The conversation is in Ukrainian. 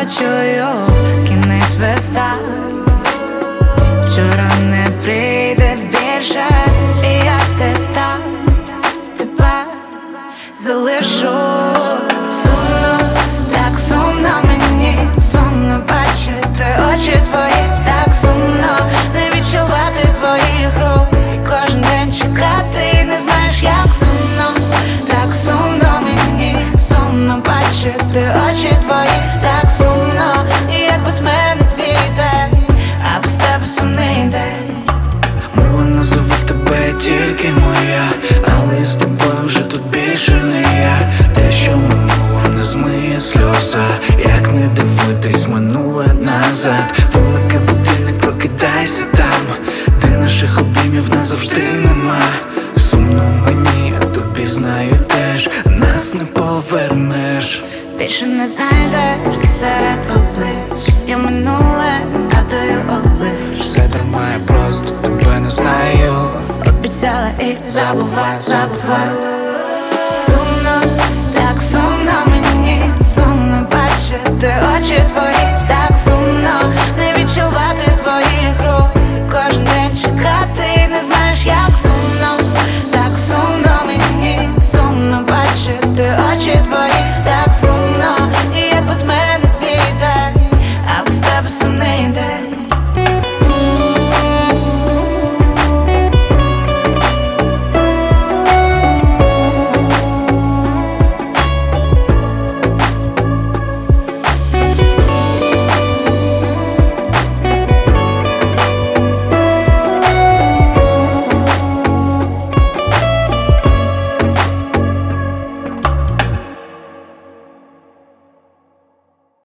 чую, кінець вестав. Вчора не прийде більше, і я тестав тебе залишу. Сумно, так сумно мені, сумно бачити очі твої, так сумно не відчувати твоїх рук, кожен день чекати і не знаєш, як сумно, так сумно мені, сумно бачити очі твої, так сумно, і як без мене твій день, а без тебе сумний день. Мила, називав тебе тільки моя, але з тобою вже тут більше не я. Те, що минуло, не змиє сльоза. Як не дивитись минуле назад. Вимикай будильник, прокидайся там, де наших обіймів назавжди нема. Сумно мені, а тобі знаю теж, нас не повернеш. Більше не знайдеш ти серед облич, я минуле не згадую облич. Все дарма, я просто тебе не знаю. Обіцяла і забувай, забувай. Сумно, так сумно мені, сумно бачити очі твої, так сумно не відчувати твоїх рук, кожен день чекати і не знаєш, як сумно, так сумно мені, сумно бачити очі